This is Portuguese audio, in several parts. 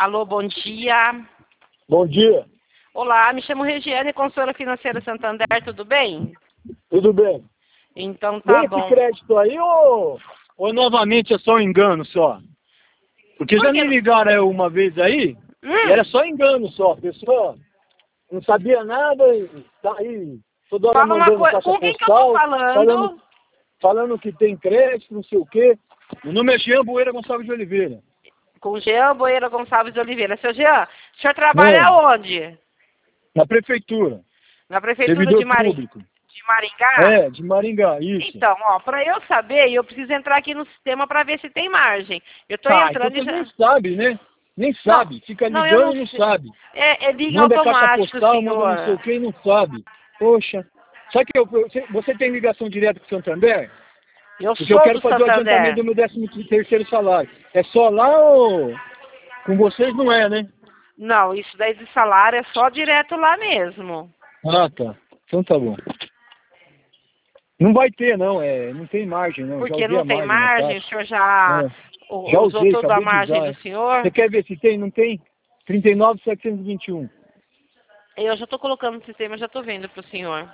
Alô, bom dia. Bom dia. Olá, me chamo Regiane, consultora financeira Santander, tudo bem? Tudo bem? Então tá Esse bom. crédito aí ou novamente é só um engano só? Porque já me ligaram uma vez aí e era só engano só. A pessoa não sabia nada e tá aí toda hora Fala uma mandando coisa, caixa com quem que eu tô postal, falando? falando que tem crédito, não sei o quê. Meu nome é Jean Boeira Gonçalves de Oliveira. Com Jean Boeira Gonçalves de Oliveira. Seu Jean, o senhor trabalha onde? Na prefeitura. Na prefeitura Servidor de público. Maringá? É, de Maringá, isso. Então, ó, para eu saber, eu preciso entrar aqui no sistema para ver se tem margem. Eu tô Então entrando e você já... nem sabe, né? Nem sabe. Fica Não, eu ligando não e não sei. sabe. É liga Manda caixa automático, postal, manda não sei o senhor. que e não sabe. Poxa. Sabe que você tem ligação direta com o Santander? Eu Porque eu sou quero do fazer o adiantamento Santander. do meu 13º salário. É só lá ou com vocês não é, né? Não, isso daí de salário é só direto lá mesmo. Ah, tá. Então tá bom. Não vai ter, não. Não tem margem, não. Já Porque usei não a tem margem na margem, o taxa. senhor já Já usou usei, toda a acabei de margem usar. do senhor? Você quer ver se tem? Não tem? 39.721. Eu já estou colocando no sistema, já estou vendo para o senhor.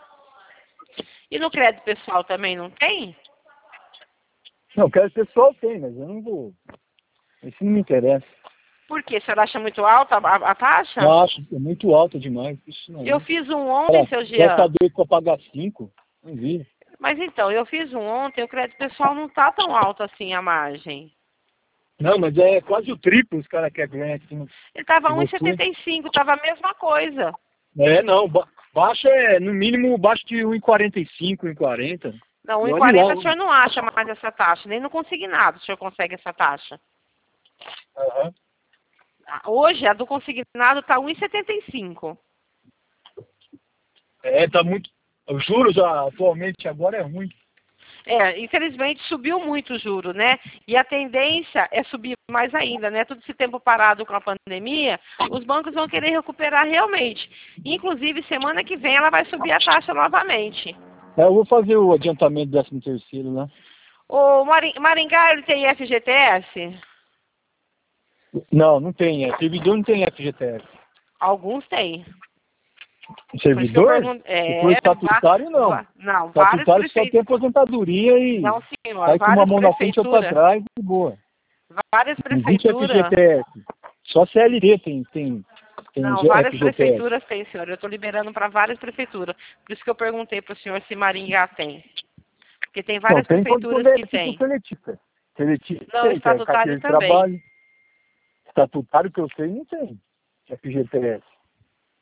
E no crédito pessoal também não tem? Não, quero pessoal tem, mas eu não vou. Isso não me interessa. Por quê? O senhor acha muito alta a taxa? Eu acho que é muito alto demais. Isso não. Eu fiz um ontem, seu Essa Jean. dois para pagar 5, não vi. Mas então, eu fiz um ontem, o crédito pessoal não está tão alto assim a margem. Não, mas é quase o triplo os caras querem assim. Ele estava Que você? 1,75, estava a mesma coisa. Não, baixa no mínimo baixo de 1,45, 1,40. Não, E olhe lá. 1,40 o senhor não acha mais essa taxa, nem no consignado o senhor consegue essa taxa. Uhum. Hoje, a do consignado está 1,75. Tá muito. Os juros atualmente agora é ruim. Infelizmente subiu muito o juro, né? E a tendência é subir mais ainda, né? Todo esse tempo parado com a pandemia, os bancos vão querer recuperar realmente. Inclusive, semana que vem ela vai subir a taxa novamente. Eu vou fazer o adiantamento do 13º, né? O Maringá, ele tem FGTS? Não, não tem. Servidor não tem FGTS. Alguns têm. Servidor? Se for estatutário, não. Não, várias Estatutário só tem aposentadoria e não, senhor, sai com uma várias mão na frente e outra prefeituras. atrás e boa. Várias Não existe prefeituras. FGTS. Só CLT tem Não, várias FGTS. prefeituras tem, senhor. Eu estou liberando para várias prefeituras. Por isso que eu perguntei para o senhor se Maringá tem. Porque tem várias Não, tem prefeituras que tem. Seletista. Seletista Não, tem, que é estatutário carteira de também. trabalho. Estatutário que eu sei não tem FGTS.